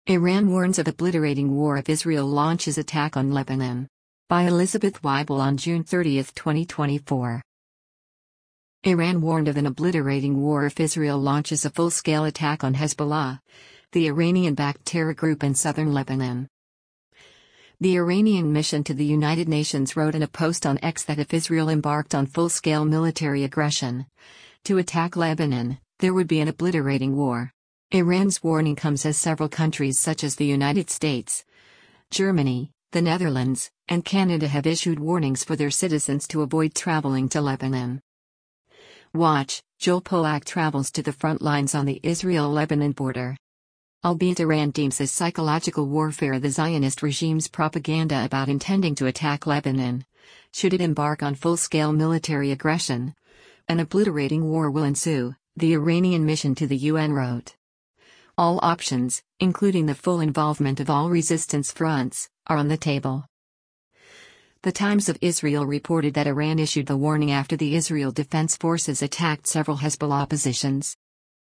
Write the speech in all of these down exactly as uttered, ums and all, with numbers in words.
Iran warns of obliterating war if Israel launches attack on Lebanon. By Elizabeth Weibel on June thirtieth, twenty twenty-four. Iran warned of an obliterating war if Israel launches a full-scale attack on Hezbollah, the Iranian-backed terror group in southern Lebanon. The Iranian mission to the United Nations wrote in a post on X that if Israel embarked on full-scale military aggression to attack Lebanon, there would be an obliterating war. Iran's warning comes as several countries such as the United States, Germany, the Netherlands, and Canada have issued warnings for their citizens to avoid traveling to Lebanon. Watch, Joel Pollack travels to the front lines on the Israel-Lebanon border. Albeit Iran deems as psychological warfare the Zionist regime's propaganda about intending to attack Lebanon, should it embark on full-scale military aggression, an obliterating war will ensue, the Iranian mission to the U N wrote. All options, including the full involvement of all resistance fronts, are on the table. The Times of Israel reported that Iran issued the warning after the Israel Defense Forces attacked several Hezbollah positions.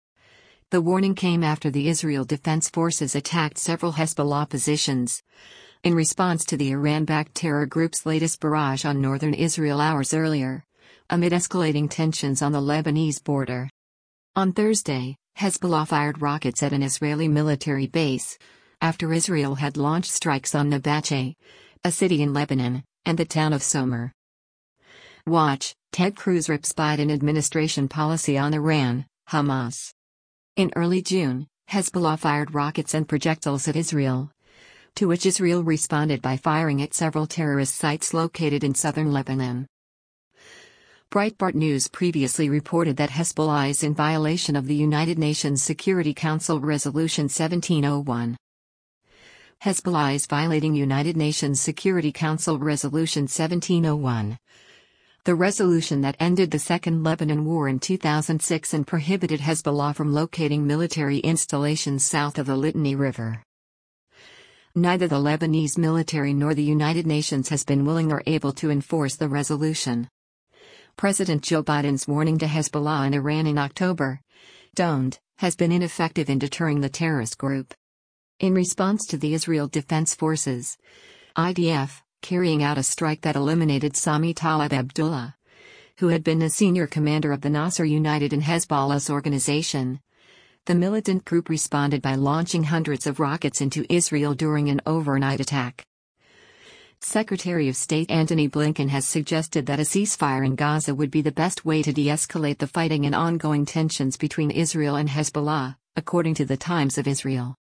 The warning came after the Israel Defense Forces attacked several Hezbollah positions, in response to the Iran-backed terror group's latest barrage on northern Israel hours earlier, amid escalating tensions on the Lebanese border. On Thursday, Hezbollah fired rockets at an Israeli military base, after Israel had launched strikes on Nabache, a city in Lebanon, and the town of Somer. Watch, Ted Cruz rips Biden administration policy on Iran, Hamas. In early June, Hezbollah fired rockets and projectiles at Israel, to which Israel responded by firing at several terrorist sites located in southern Lebanon. Breitbart News previously reported that Hezbollah is in violation of the United Nations Security Council Resolution seventeen oh one. Hezbollah is violating United Nations Security Council Resolution seventeen oh one. The resolution that ended the Second Lebanon War in two thousand six and prohibited Hezbollah from locating military installations south of the Litani River. Neither the Lebanese military nor the United Nations has been willing or able to enforce the resolution. President Joe Biden's warning to Hezbollah and Iran in October, "Don't," has been ineffective in deterring the terrorist group. In response to the Israel Defense Forces, I D F, carrying out a strike that eliminated Sami Taleb Abdullah, who had been the senior commander of the Nasser United and Hezbollah's organization, the militant group responded by launching hundreds of rockets into Israel during an overnight attack. Secretary of State Antony Blinken has suggested that a ceasefire in Gaza would be the best way to de-escalate the fighting and ongoing tensions between Israel and Hezbollah, according to the Times of Israel.